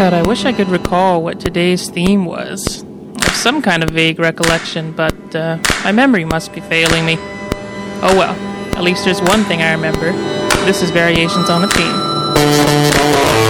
God, I wish I could recall what today's theme was. I have some kind of vague recollection, but my memory must be failing me. Oh well, at least there's one thing I remember. This is Variations on a Theme.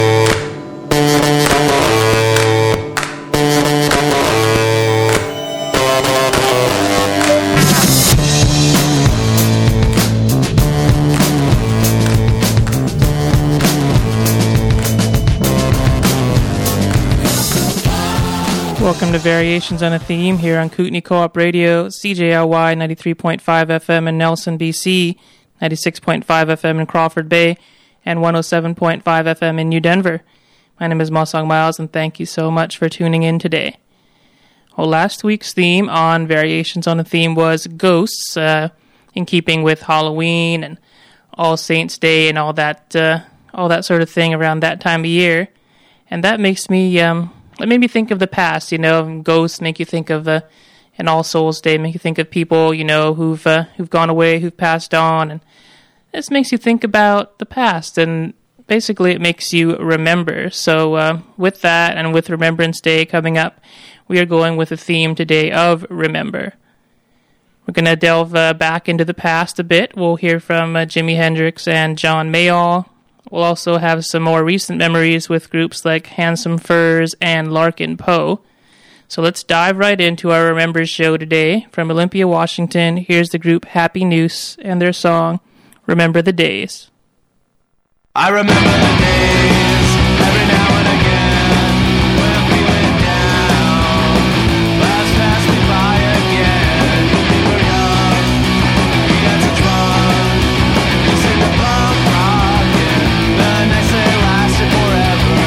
Welcome to Variations on a Theme here on Kootenai Co-op Radio, CJLY 93.5 FM in Nelson, BC, 96.5 FM in Crawford Bay, and 107.5 FM in New Denver. My name is Mosong Miles, and thank you so much for tuning in today. Well, last week's theme on Variations on a Theme was ghosts, in keeping with Halloween and All Saints' Day and all that sort of thing around that time of year. And that makes me... It made me think of the past, ghosts make you think of an All Souls Day, make you think of people, who've gone away, who've passed on, and this makes you think about the past, and basically it makes you remember. So with that, and with Remembrance Day coming up, we are going with a theme today of Remember. We're going to delve back into the past a bit. We'll hear from Jimi Hendrix and John Mayall. We'll also have some more recent memories with groups like Handsome Furs and Larkin Poe. So let's dive right into our Remember show today. From Olympia, Washington, here's the group Happy Noose and their song, Remember the Days. I remember the days, every now and again, when we went down. Last passed me by again. We were young, we had to drunk, listen to punk rock, and the nights they lasted forever.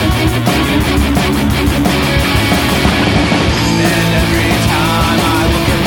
And every time I look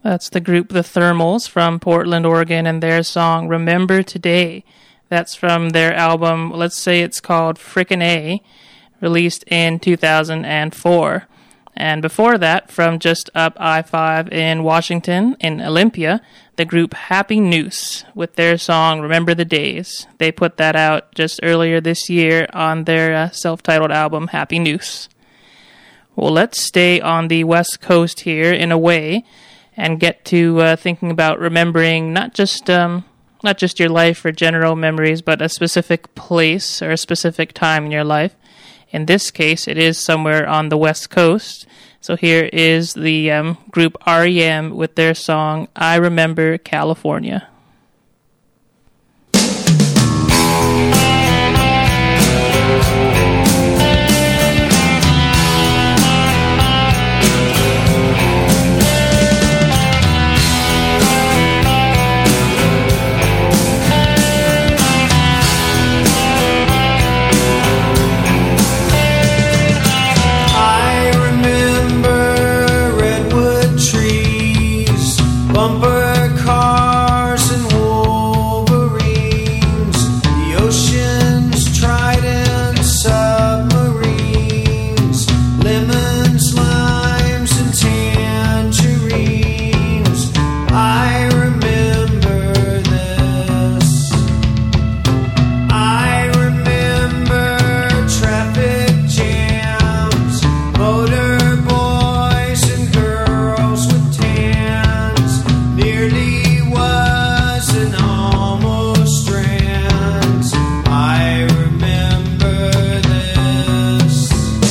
That's the group The Thermals from Portland, Oregon, and their song Remember Today. That's from their album, let's say it's called Frickin' A, released in 2004. And before that, from just up I-5 in Washington, in Olympia, the group Happy Noose with their song Remember the Days. They put that out just earlier this year on their self-titled album Happy Noose. Well, let's stay on the West Coast here in a way and get to thinking about remembering not just your life or general memories, but a specific place or a specific time in your life. In this case, it is somewhere on the West Coast. So here is the group R.E.M. with their song, I Remember California. Bumper cars and Wolverines, the ocean's trident submarines, lemons, limes, and tangerines. I remember this. I remember traffic jams, motor boys and girls with tans. Nearly was and almost strands. I remember this.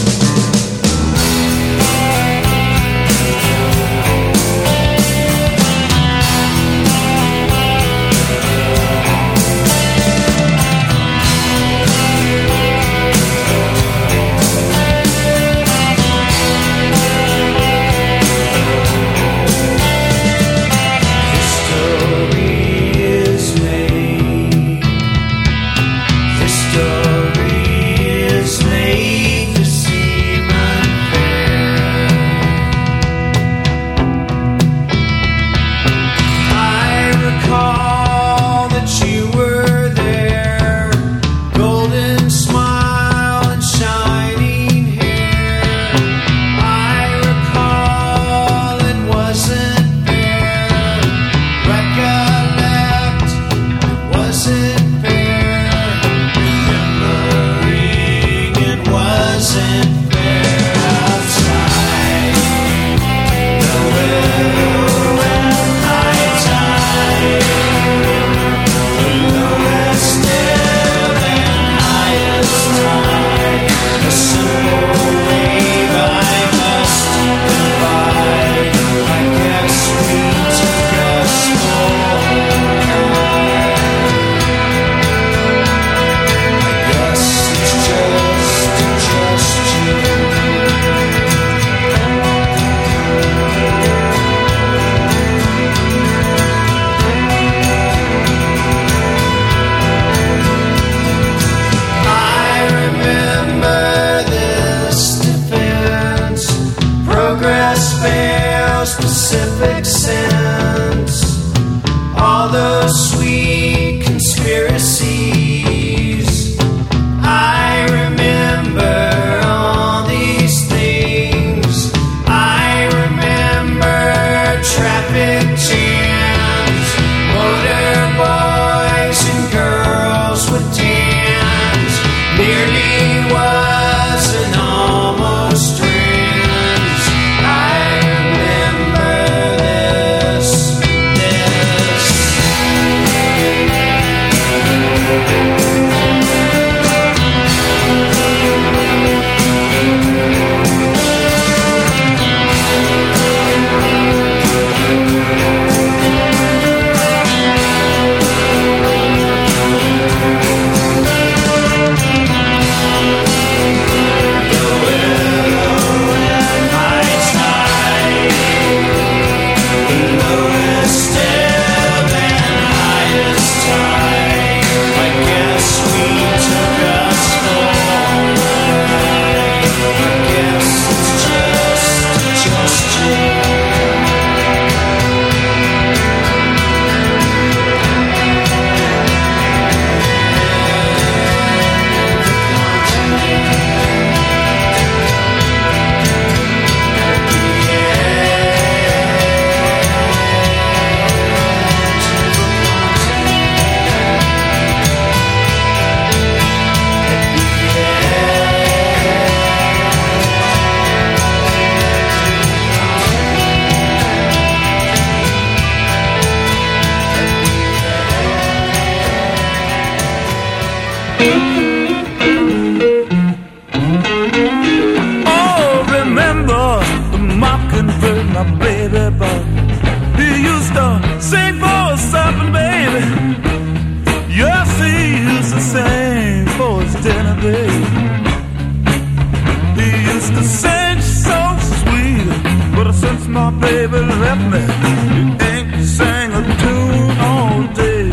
Pacific sense, all those sweet conspiracies. I remember all these things. I remember traffic jams, motor boys and girls with tans. Nearly was and almost strands. I remember this. sing for supper, baby. Yes, he used to sing for his dinner, baby. He used to sing so sweet, but since my baby left me, he ain't sang a tune all day.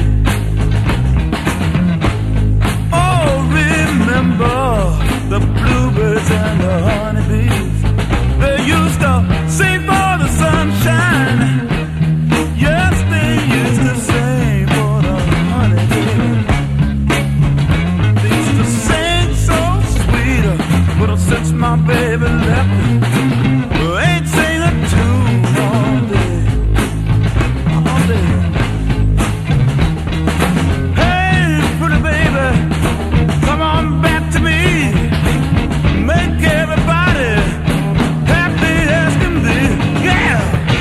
Oh, remember the bluebirds and the honeybees. They used to sing for the sunshine. Yes, they used to sing for the honeybees. They used to sing so sweet, but since my baby left me, I ain't sing a tune all day, all day. Hey, pretty baby, come on back to me. Make everybody happy as can be. Yeah.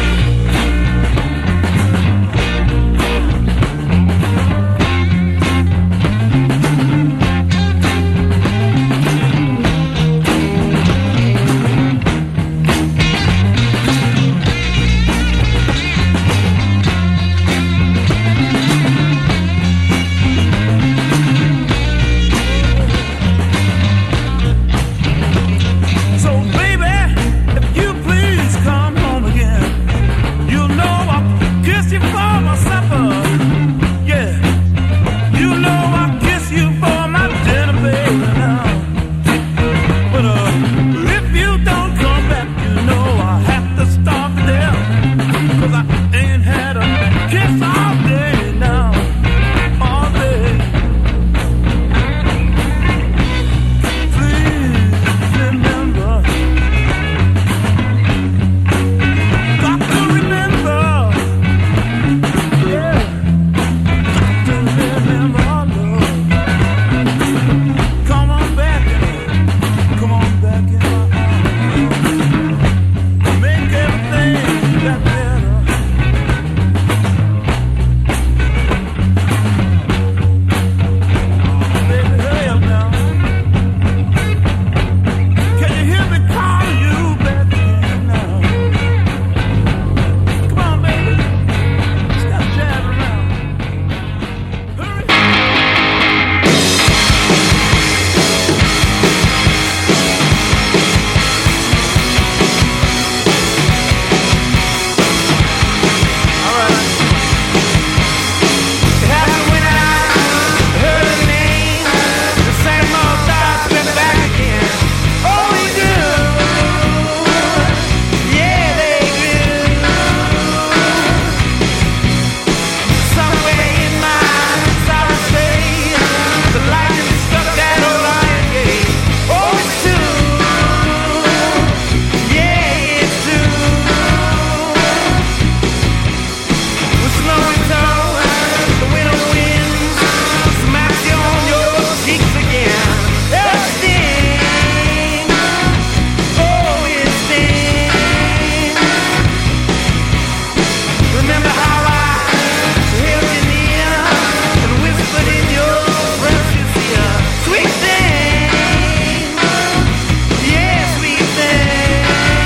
So baby, if you please come home again, you know I'll kiss you for my supper. Yeah, you know I'll kiss you for my dinner, baby. Now, but if you don't come back, you know I'll have to starve to death, 'cause I ain't had a kiss all day now, all day. Please remember, got to remember, yeah, got to remember, love. Come on back in my arms. Make everything that better. Baby, hurry up now. Can you hear me calling you back again now? Come on, baby. Stop jabbing around. Hurry. All right. It happened when I heard her name. The same old thoughts went back again. Oh, we do. Yeah, they do. Somewhere in my sorrow state, the lightning struck that Orion gate. Oh, it's true. Yeah, it's true. With snow and snow, the winter winds smack you on your cheeks again. It stings. Oh, it stings. Remember how I held you near and whispered in your precious ear, sweet thing, yeah, sweet thing.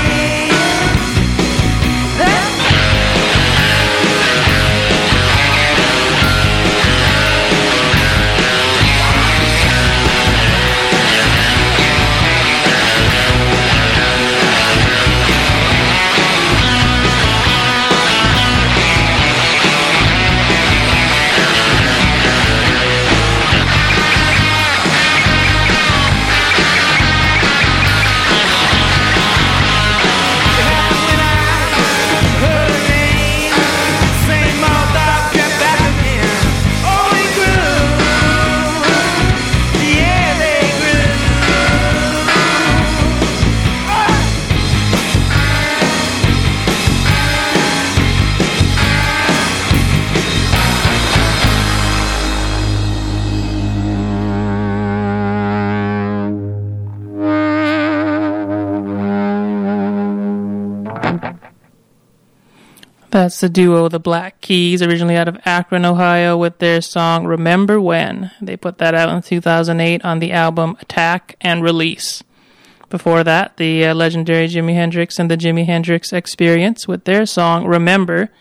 That's the duo The Black Keys, originally out of Akron, Ohio, with their song Remember When. They put that out in 2008 on the album Attack and Release. Before that, the legendary Jimi Hendrix and the Jimi Hendrix Experience with their song Remember,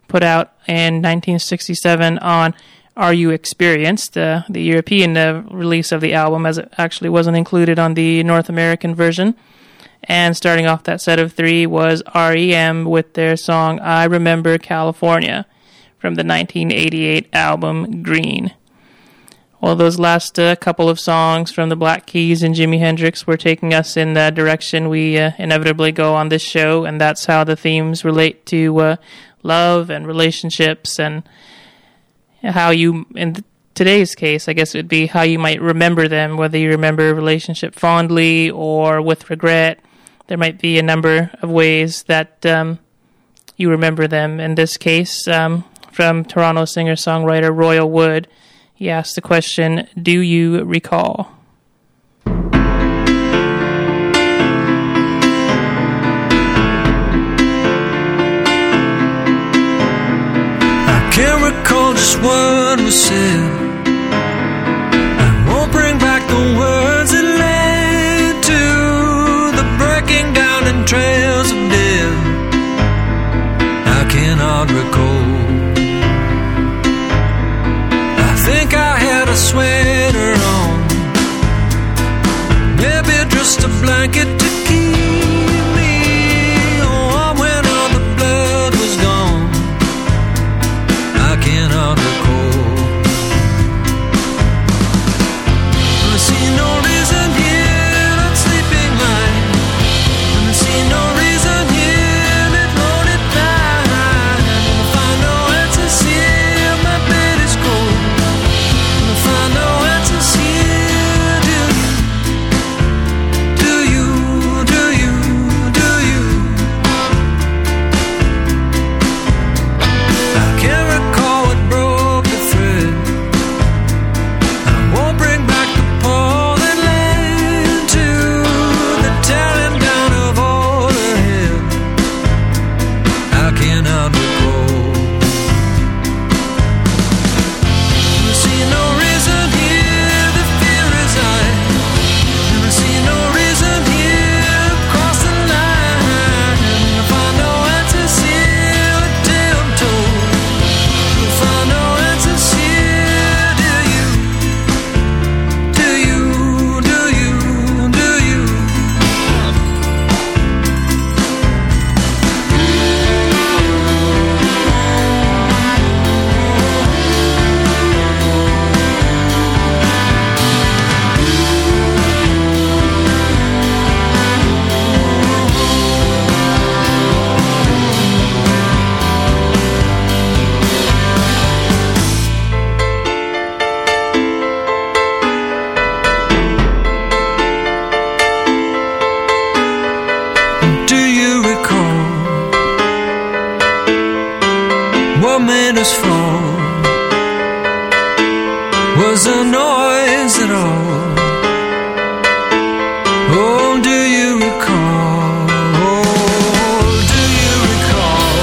put out in 1967 on Are You Experienced, the European release of the album, as it actually wasn't included on the North American version. And starting off that set of three was R.E.M. with their song I Remember California from the 1988 album Green. Well, those last couple of songs from the Black Keys and Jimi Hendrix were taking us in the direction we inevitably go on this show, and that's how the themes relate to love and relationships, and how you, in today's case, I guess it would be how you might remember them, whether you remember a relationship fondly or with regret. There might be a number of ways that you remember them. In this case, from Toronto singer-songwriter Royal Wood, he asked the question, do you recall? I can't recall just what was said. I won't bring back the words that led to the breaking down in trails of death. I cannot recall. I think I had a sweater on, maybe just a blanket to keep me warm when all the blood was gone. I cannot recall. I see no reason here not sleeping light, and I see no reason here that wrote it down. I find no answers here, my bed is cold. I find no answers here. Do you? Do you? Do you? I can't recall what broke the thread. I won't bring back the pole that led to the tearing down of all her head. I cannot recall. I see no reason here, the fear is high, and I see no reason here across the line. I find no answers here, a tale I'm told. I find no answers here. Do you? Do you? Do you? Do you recall what made us fall? Was there noise at all? Oh, do you recall? Oh, do you recall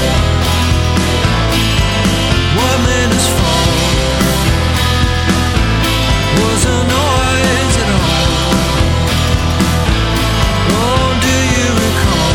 what made us fall? Was there noise at all? Oh, do you recall?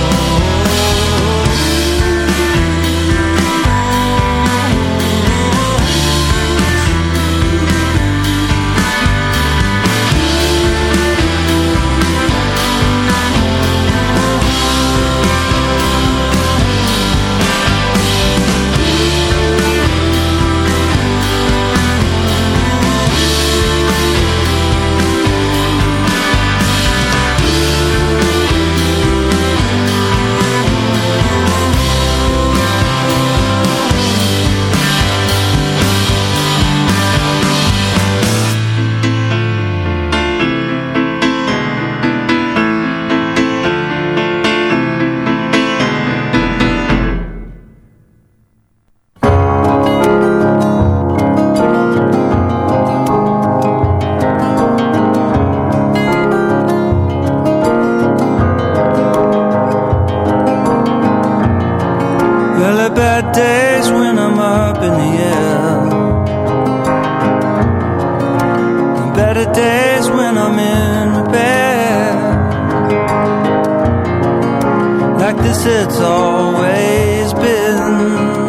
Well, there are bad days when I'm up in the air, and better days when I'm in repair. Like this it's always been.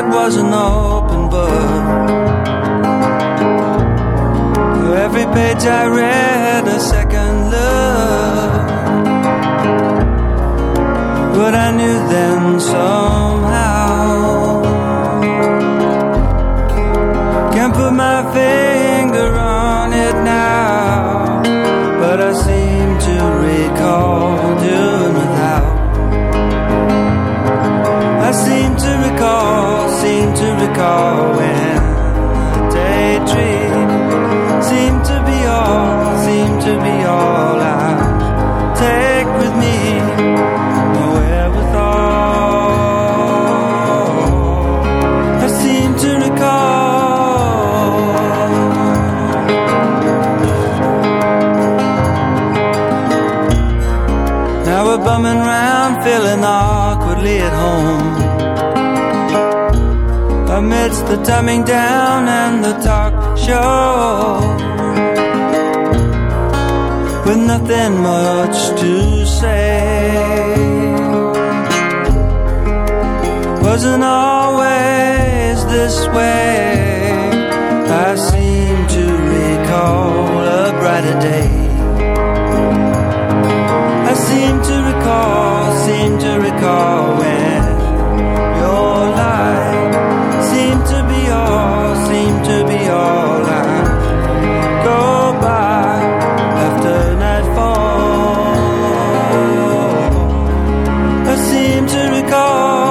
was an open book. For every page I read, a second look. But I knew then somehow, can't put my finger on it now, but I seem to recall doing without. I seem to recall when a daydream seemed to be all I'll take with me. No wherewithal, I seem to recall. Now we're bumming round, feeling awkwardly at home, amidst the dumbing down and the talk show, with nothing much to say. Wasn't always this way. I seem to recall a brighter day. I seem to recall when your light seemed to be all I go by after nightfall. I seem to recall.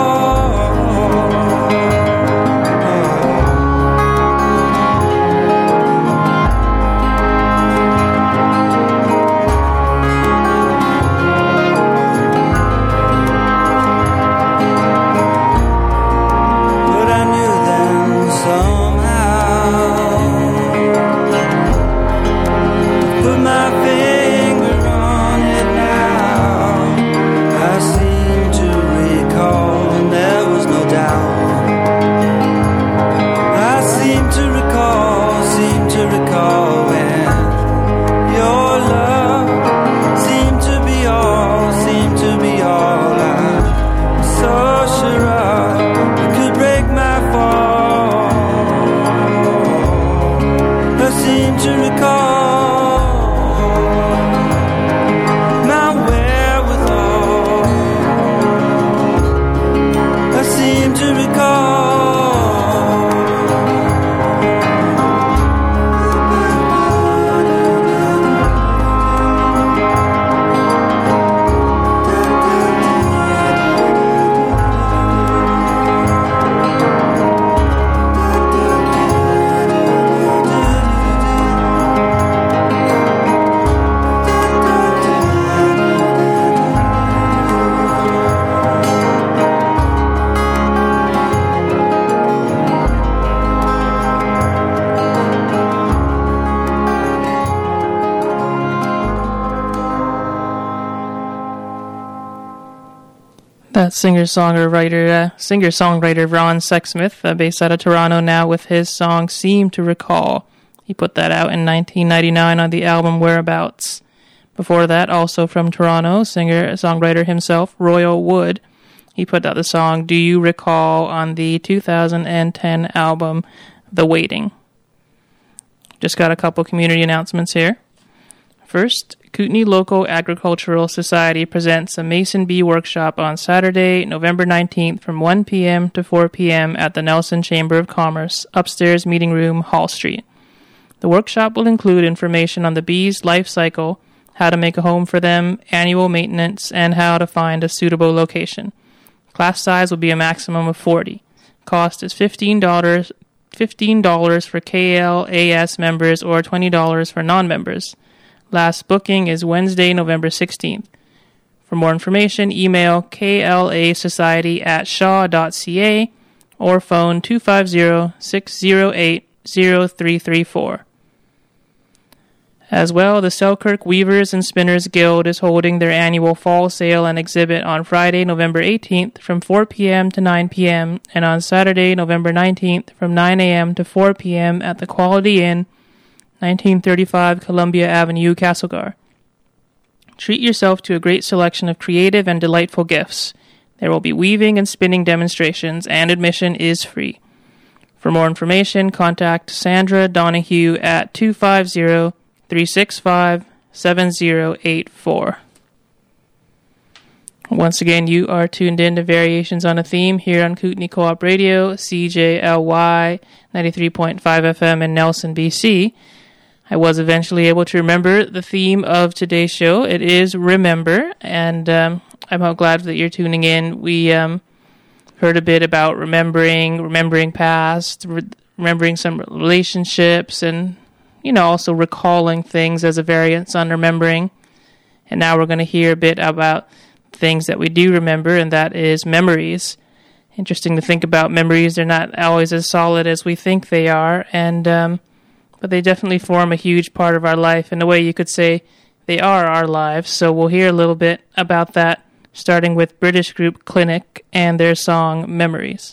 Singer-songwriter Ron Sexsmith, based out of Toronto now, with his song Seem to Recall. He put that out in 1999 on the album Whereabouts. Before that, also from Toronto, singer-songwriter himself, Royal Wood. He put out the song Do You Recall on the 2010 album The Waiting. Just got a couple community announcements here. First, Kootenay Local Agricultural Society presents a Mason Bee Workshop on Saturday, November 19th from 1 p.m. to 4 p.m. at the Nelson Chamber of Commerce, upstairs meeting room, Hall Street. The workshop will include information on the bees' life cycle, how to make a home for them, annual maintenance, and how to find a suitable location. Class size will be a maximum of 40. Cost is $15 for KLAS members or $20 for non-members. Last booking is Wednesday, November 16th. For more information, email klasociety@shaw.ca or phone 250-608-0334. As well, the Selkirk Weavers and Spinners Guild is holding their annual fall sale and exhibit on Friday, November 18th from 4 p.m. to 9 p.m. and on Saturday, November 19th from 9 a.m. to 4 p.m. at the Quality Inn, 1935 Columbia Avenue, Castlegar. Treat yourself to a great selection of creative and delightful gifts. There will be weaving and spinning demonstrations, and admission is free. For more information, contact Sandra Donahue at 250-365-7084. Once again, you are tuned in to Variations on a Theme here on Kootenai Co-op Radio, CJLY 93.5 FM in Nelson, BC. I was eventually able to remember the theme of today's show. It is Remember, and I'm glad that you're tuning in. We heard a bit about remembering past, remembering some relationships, and, also recalling things as a variance on remembering. And now we're going to hear a bit about things that we do remember, and that is memories. Interesting to think about memories. They're not always as solid as we think they are, and but they definitely form a huge part of our life. In a way, you could say they are our lives. So we'll hear a little bit about that, starting with British group Clinic and their song Memories.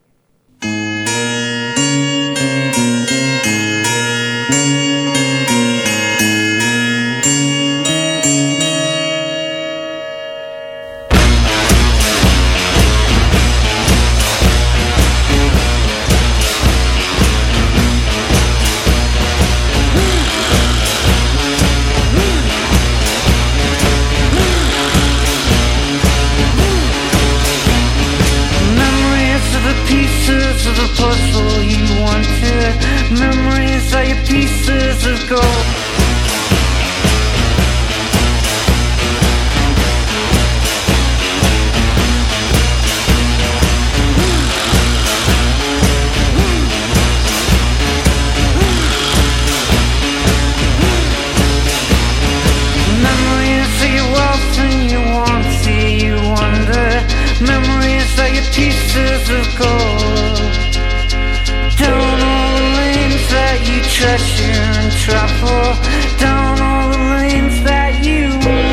Pieces of the puzzle you wanted. Memories are your pieces of gold. Memories are your wealth and your wants, you wonder. Memories are your pieces of gold. Down all the lanes that you treasure and travel. Down all the lanes that you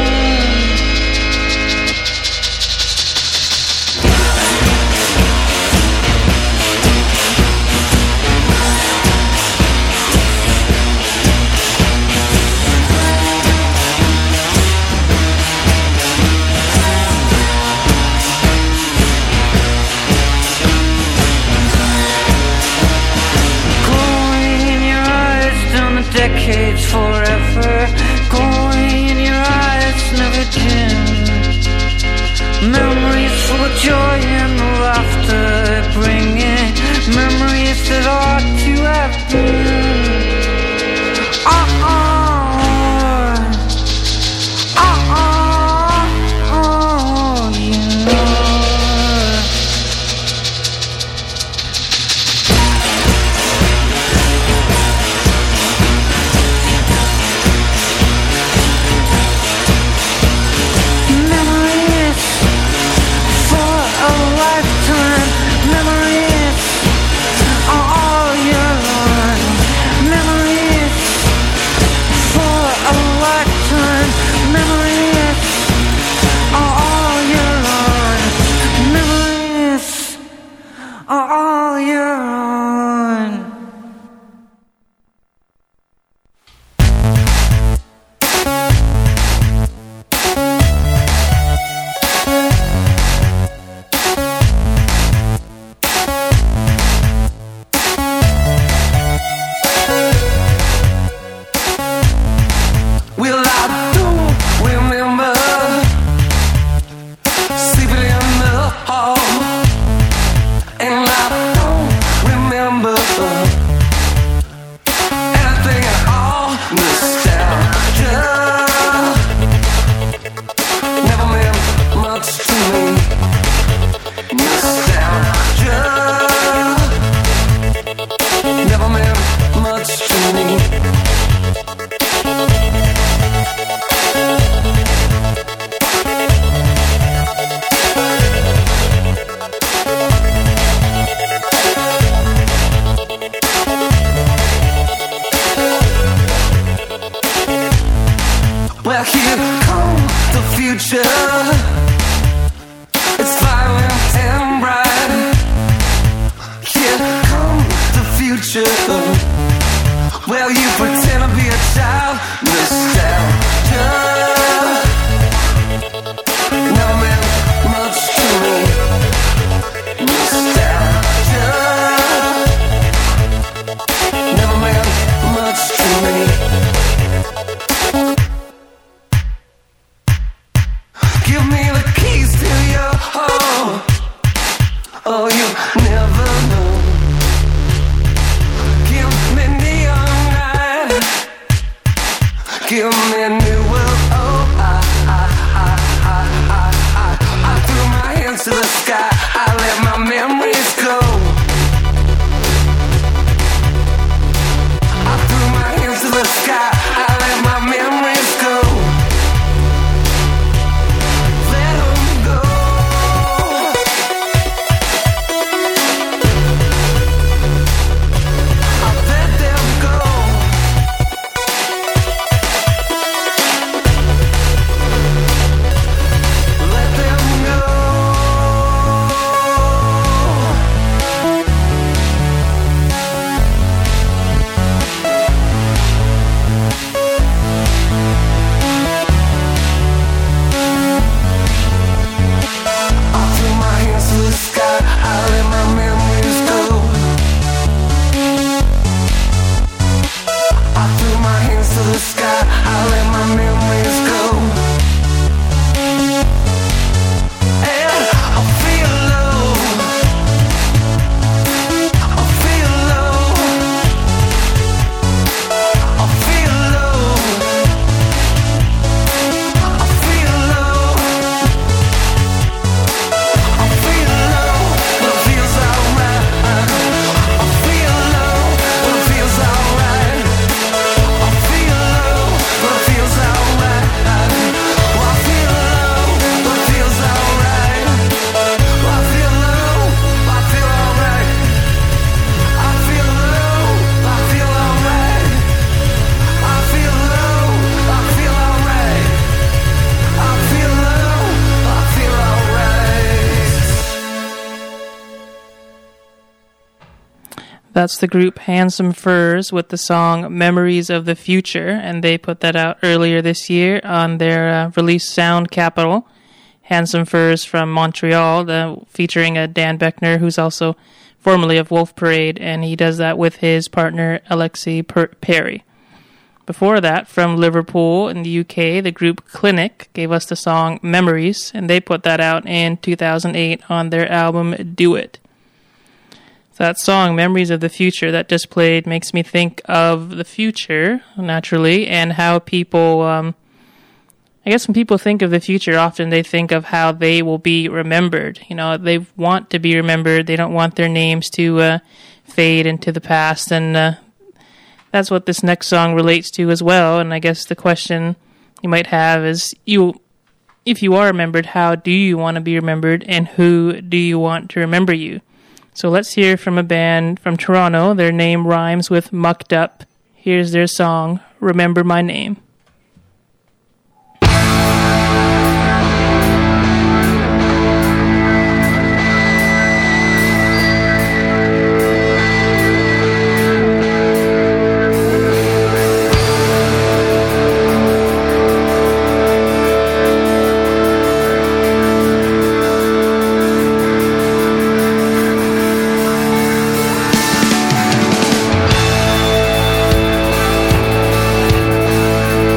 decades forever, glowing in your eyes, never dim. Memories full of joy and laughter, bringing memories that ought to have been. You know. And I you never know. Give me neon light. Give me new world. Oh, I threw my hands to the sky. I let my memories go. I threw my hands to the sky. I let my memories go. Let 'em go. I let them go. Let them go. I threw my hands to the sky. I let my memories go. I threw my hands to the sky. I let my memories go. And I feel low. I feel low. I feel low. I feel low. I feel low, but it feels alright. I feel low, but it feels alright. I feel low, but it feels alright. Oh, I feel low, but it feels alright. Oh, I feel low, I feel alright. I feel low, I feel alright. I feel low, I feel alright. I feel low, I feel alright. That's the group Handsome Furs with the song Memories of the Future, and they put that out earlier this year on their release Sound Capital. Handsome Furs from Montreal, featuring a Dan Beckner, who's also formerly of Wolf Parade, and he does that with his partner Alexei Perry. Before that, from Liverpool in the UK, the group Clinic gave us the song Memories, and they put that out in 2008 on their album Do It. So that song, Memories of the Future, that just played, makes me think of the future, naturally, and how people, I guess when people think of the future, often they think of how they will be remembered. You know, they want to be remembered. They don't want their names to fade into the past, and that's what this next song relates to as well. And I guess the question you might have is, if you are remembered, how do you want to be remembered, and who do you want to remember you? So let's hear from a band from Toronto. Their name rhymes with Mucked Up. Here's their song, Remember My Name. I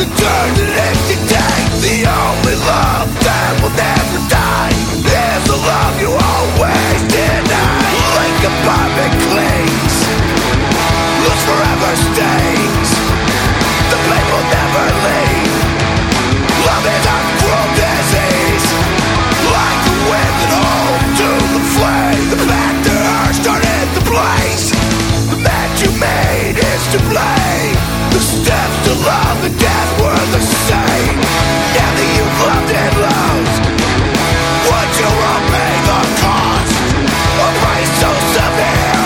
eternity take. The only love that will never die is the love you always deny. Like a barbie clings, lose forever stains. The pain will never leave. Love is a cruel disease. Like the wind that holds to the flame. The back to her started the blaze. The match you made is to blame. The steps to love and death were the same. Now that you've loved and lost, would you all pay the cost? A price so severe.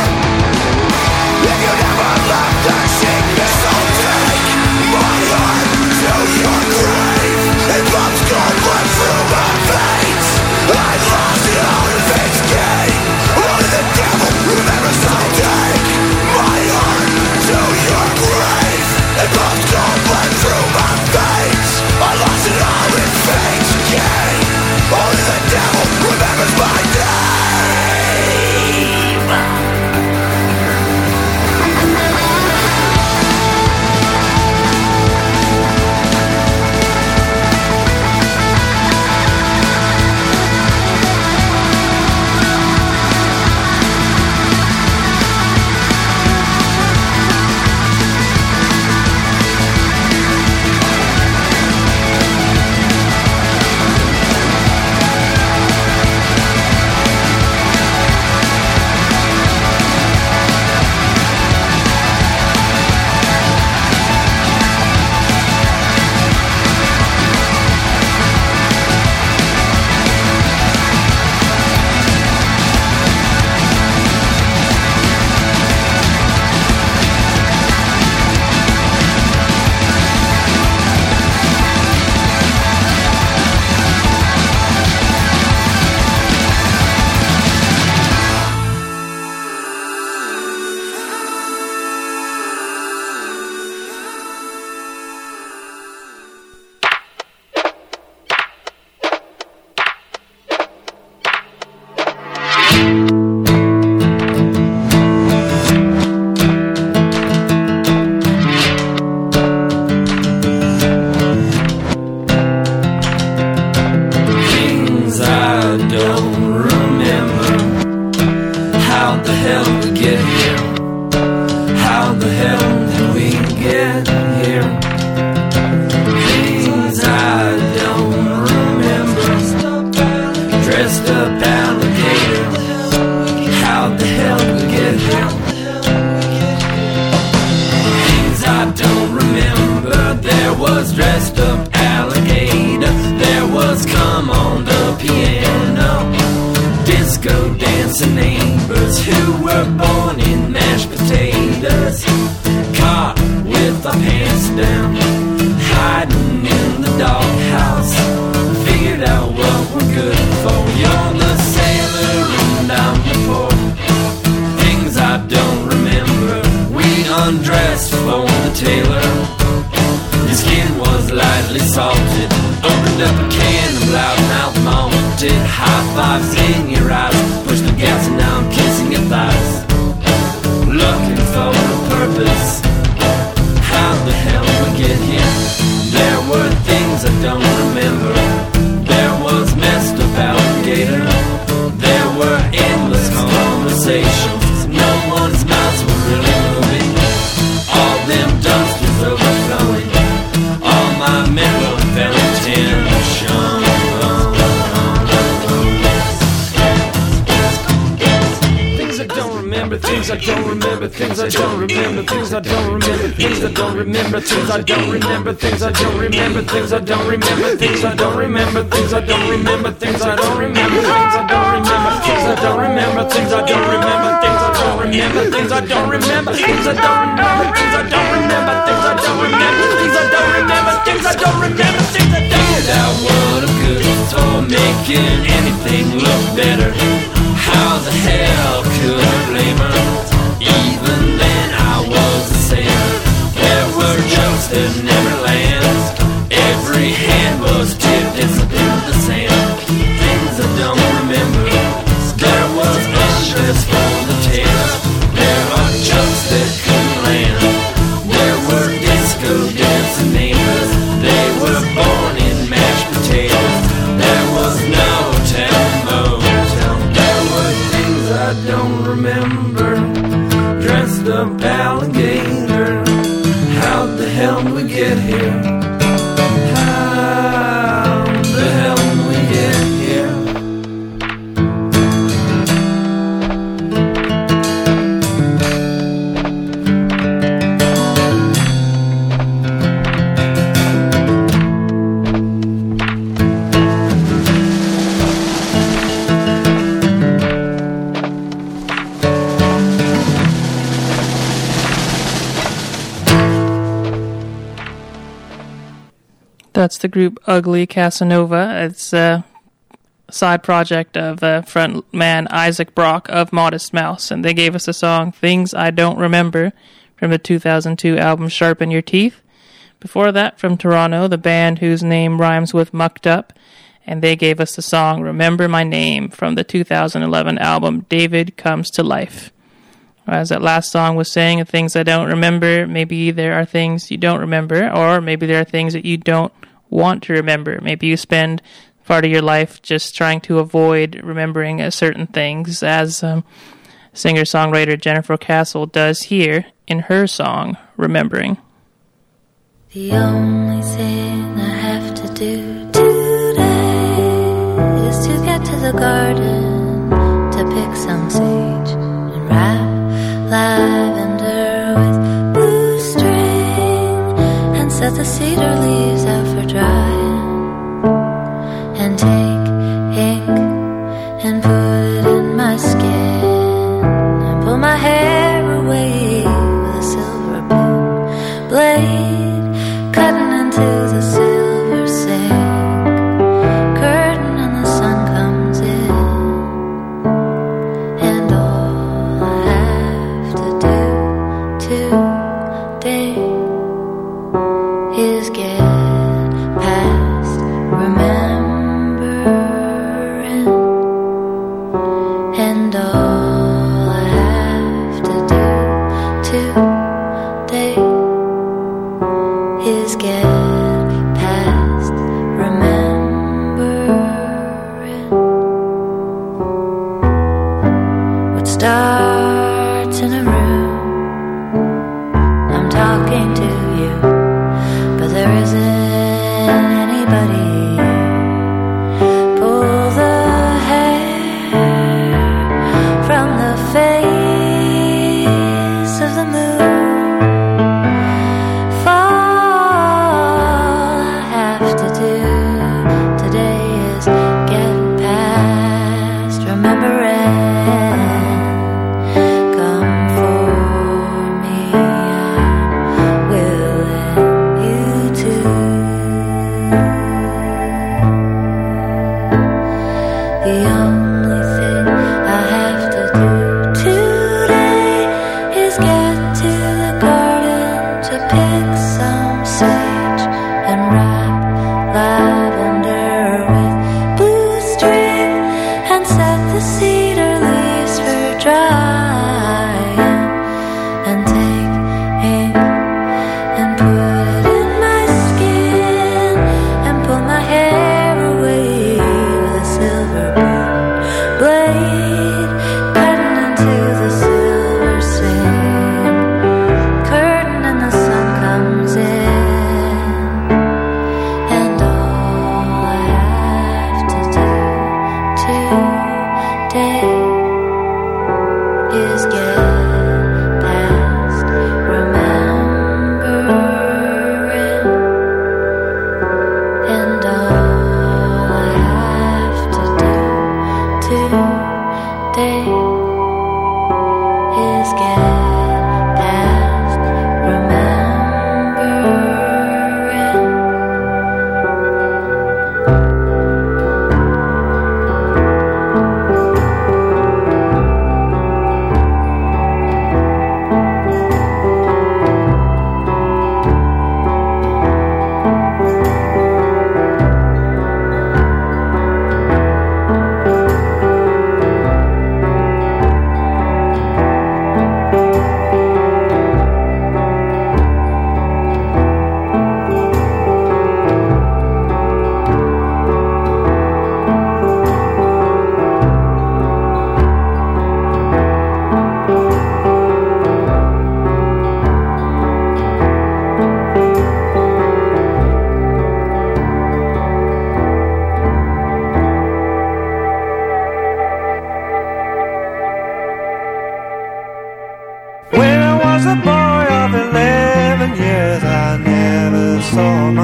If you never left the sickness, I'll take my heart to your grave. And love's gone blood through my veins. I lost it all in fate's game. Only the devil remembers. I'll take my heart to your grave. And love's gone blood through my veins. I lost it all in fate's game. Only the devil remembers my name. There were disco dancing neighbors. here? How the hell did we get here? That's the group Ugly Casanova. It's a side project of frontman Isaac Brock of Modest Mouse, and they gave us the song Things I Don't Remember from the 2002 album Sharpen Your Teeth. Before that, from Toronto, the band whose name rhymes with Mucked Up, and they gave us the song Remember My Name from the 2011 album David Comes to Life. As that last song was saying, things I don't remember, maybe there are things you don't remember, or maybe there are things that you don't want to remember. Maybe you spend part of your life just trying to avoid remembering certain things, as singer-songwriter Jennifer Castle does here in her song, Remembering. The only thing I have to do today is to get to the garden to pick some sage and wrap lavender with blue string and set the cedar leaves out for drying and take ink and put it in my skin and pull my hair away with a silver pen blade cutting into the silver sink curtain and the sun comes in and all I have to do today is get past remembering and all I have to do today is get past remembering what starts in a room. I'm talking to you, but there isn't anybody here. Pull the hair from the face of the moon. All I have to do today is get past remembering. Come for me, I'm willing you to. The only thing I have to do today is get to the garden to pick some sage and wrap lavender with blue string and set the cedar leaves for drying and take ink and put it in my skin and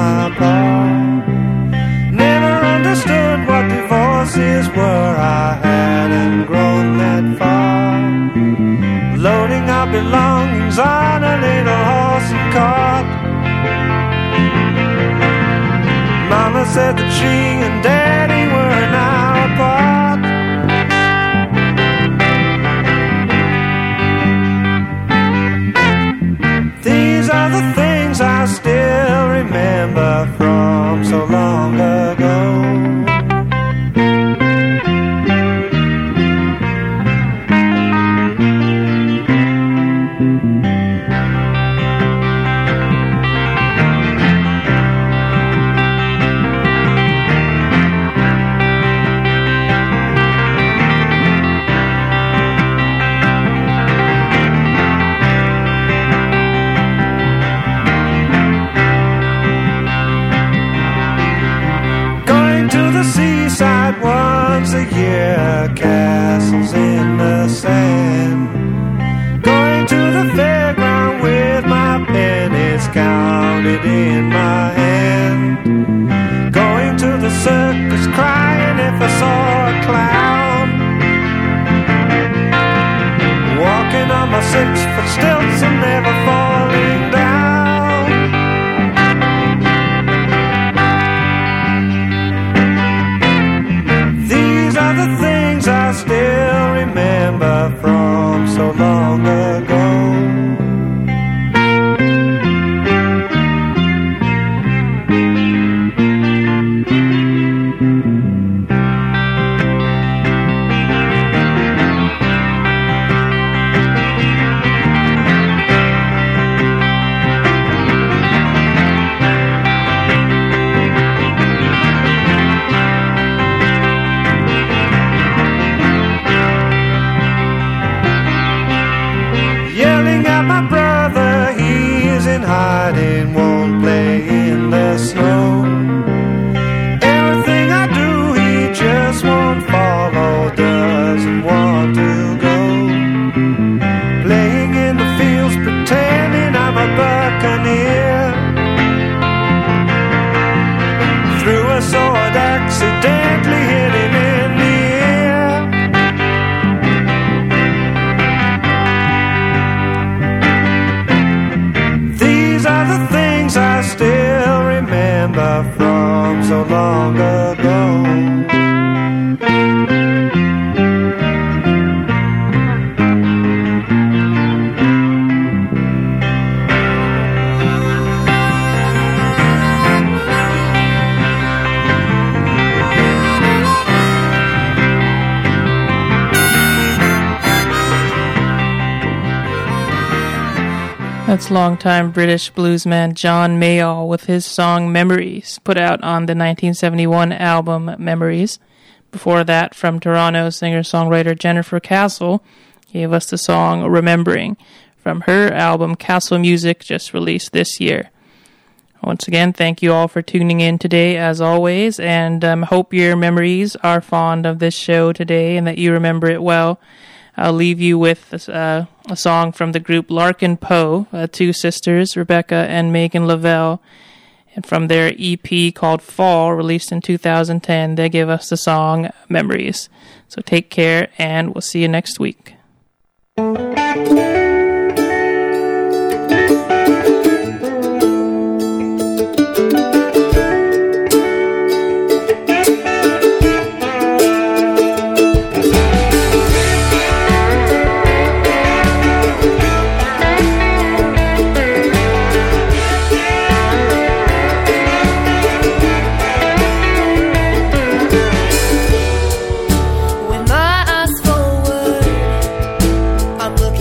my part. Never understood what divorces were. I hadn't grown that far. Loading our belongings on a little horse and cart. Mama said that she and Daddy were now apart. These are the things I still remember from so long ago. Once a year, castles in the sand. Going to the fairground with my pennies counted in my hand. Going to the circus crying if I saw a clown. Walking on my 6-foot stilts and never falling down. The things I still remember from so long ago. Hiding, won't play in the snow. Everything I do, he just won't follow, doesn't want to go. Playing in the fields, pretending I'm a buccaneer. Threw a sword, accidentally hit him in the ear. These are the things I still remember from so long ago. That's longtime British bluesman John Mayall with his song Memories, put out on the 1971 album Memories. Before that, from Toronto, singer-songwriter Jennifer Castle gave us the song Remembering from her album Castle Music, just released this year. Once again, thank you all for tuning in today, as always, and hope your memories are fond of this show today and that you remember it well. I'll leave you with a song from the group Larkin Poe, two sisters, Rebecca and Megan Lavelle. And from their EP called Fall, released in 2010, they give us the song Memories. So take care, and we'll see you next week. With my eyes forward, I'm looking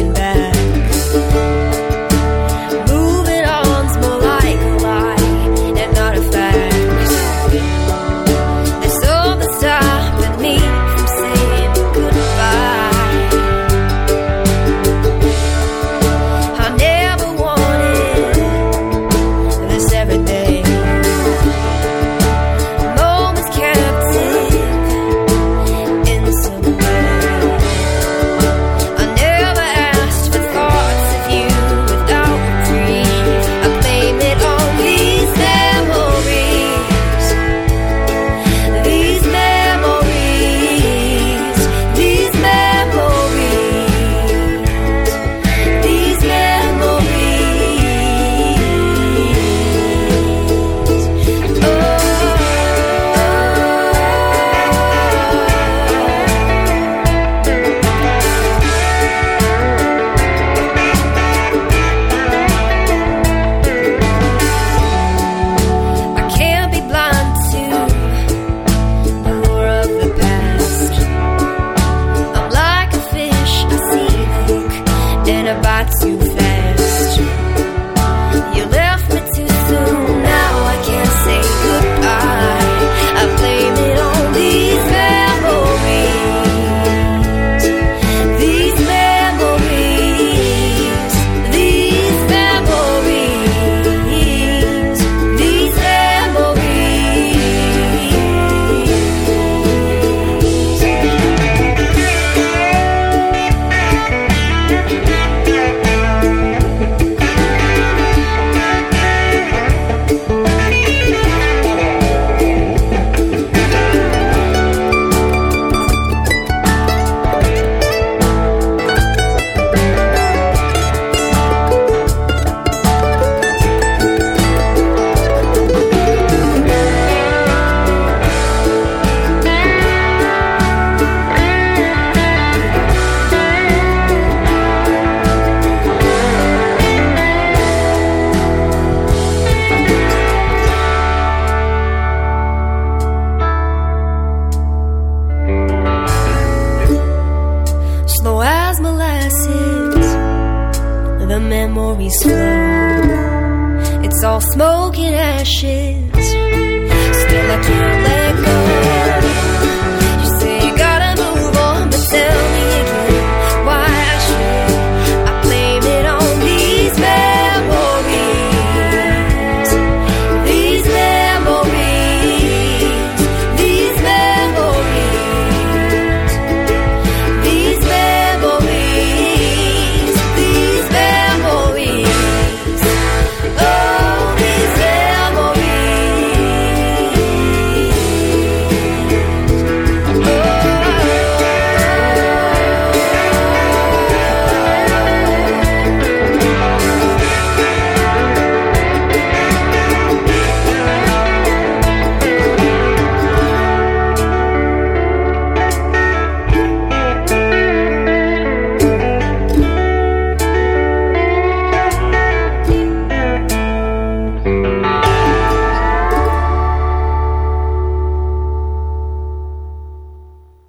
shade.